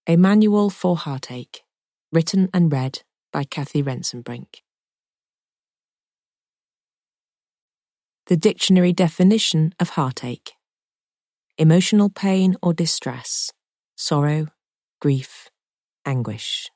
A Manual for Heartache, written and read by Kathy Rensenbrink. The dictionary definition of heartache: emotional pain or distress, sorrow, grief, anguish.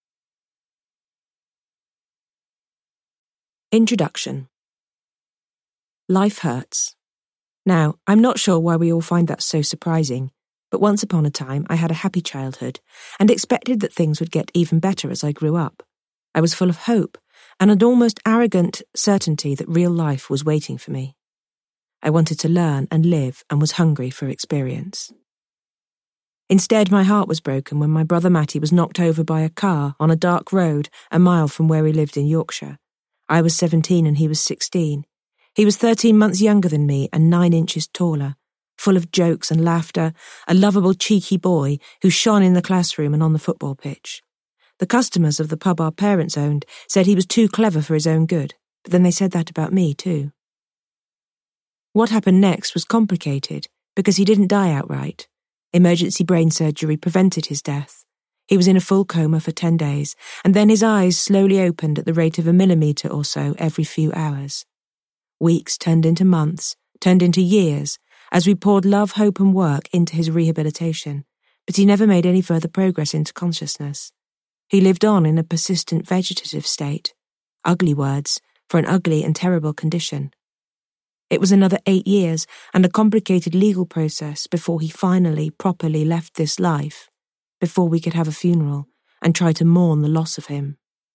Introduction. Life hurts. Now, I'm not sure why we all find that so surprising, but once upon a time I had a happy childhood and expected that things would get even better as I grew up. I was full of hope and an almost arrogant certainty that real life was waiting for me. I wanted to learn and live and was hungry for experience. Instead, my heart was broken when my brother Matty was knocked over by a car on a dark road a mile from where we lived in Yorkshire. I was 17 and he was 16. He was 13 months younger than me and 9 inches taller, full of jokes and laughter, a lovable, cheeky boy who shone in the classroom and on the football pitch. The customers of the pub our parents owned said he was too clever for his own good, but then they said that about me too. What happened next was complicated because he didn't die outright. Emergency brain surgery prevented his death. He was in a full coma for 10 days, and then his eyes slowly opened at the rate of 1 millimetre or so every few hours. Weeks turned into months, turned into years, as we poured love, hope and work into his rehabilitation, but he never made any further progress into consciousness. He lived on in a persistent vegetative state, ugly words for an ugly and terrible condition. It was another 8 years and a complicated legal process before he finally, properly left this life, before we could have a funeral and try to mourn the loss of him.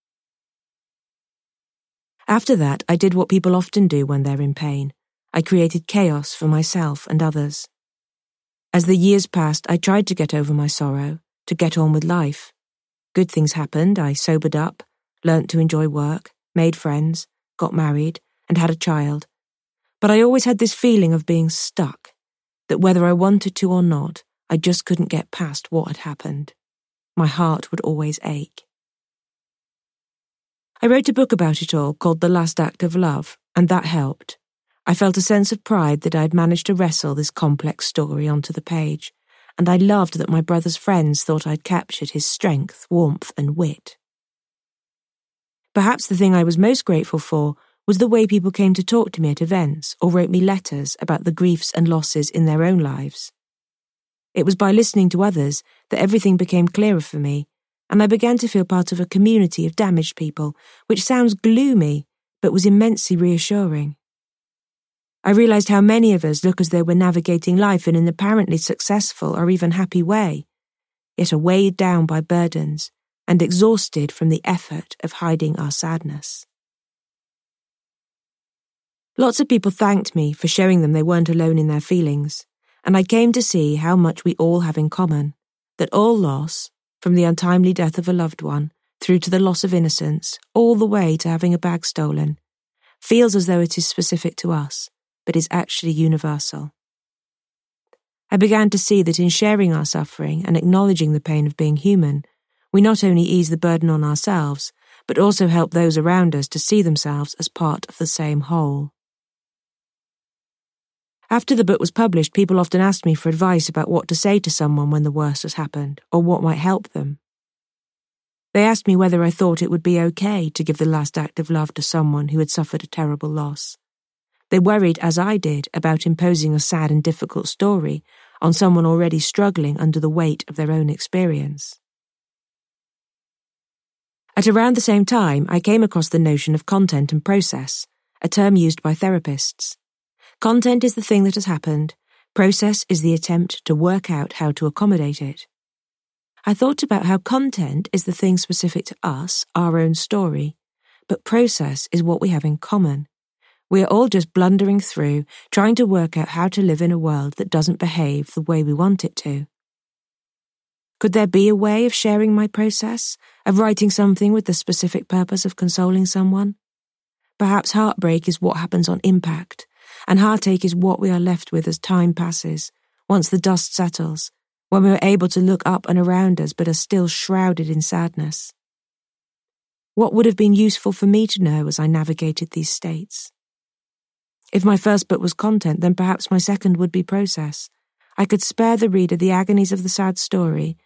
After that, I did what people often do when they're in pain. I created chaos for myself and others. As the years passed, I tried to get over my sorrow, to get on with life. Good things happened. I sobered up, learnt to enjoy work, made friends, got married, and had a child. But I always had this feeling of being stuck, that whether I wanted to or not, I just couldn't get past what had happened. My heart would always ache. I wrote a book about it all called The Last Act of Love, and that helped. I felt a sense of pride that I'd managed to wrestle this complex story onto the page, and I loved that my brother's friends thought I'd captured his strength, warmth, and wit. Perhaps the thing I was most grateful for was the way people came to talk to me at events or wrote me letters about the griefs and losses in their own lives. It was by listening to others that everything became clearer for me, and I began to feel part of a community of damaged people, which sounds gloomy, but was immensely reassuring. I realised how many of us look as though we're navigating life in an apparently successful or even happy way, yet are weighed down by burdens and exhausted from the effort of hiding our sadness. Lots of people thanked me for showing them they weren't alone in their feelings, and I came to see how much we all have in common, that all loss, from the untimely death of a loved one, through to the loss of innocence, all the way to having a bag stolen, feels as though it is specific to us, but is actually universal. I began to see that in sharing our suffering and acknowledging the pain of being human, we not only ease the burden on ourselves, but also help those around us to see themselves as part of the same whole. After the book was published, people often asked me for advice about what to say to someone when the worst has happened, or what might help them. They asked me whether I thought it would be okay to give the last act of love to someone who had suffered a terrible loss. They worried, as I did, about imposing a sad and difficult story on someone already struggling under the weight of their own experience. At around the same time, I came across the notion of content and process, a term used by therapists. Content is the thing that has happened. Process is the attempt to work out how to accommodate it. I thought about how content is the thing specific to us, our own story, but process is what we have in common. We are all just blundering through, trying to work out how to live in a world that doesn't behave the way we want it to. Could there be a way of sharing my process, of writing something with the specific purpose of consoling someone? Perhaps heartbreak is what happens on impact, and heartache is what we are left with as time passes, once the dust settles, when we are able to look up and around us but are still shrouded in sadness. What would have been useful for me to know as I navigated these states? If my first book was content, then perhaps my second would be process. I could spare the reader the agonies of the sad story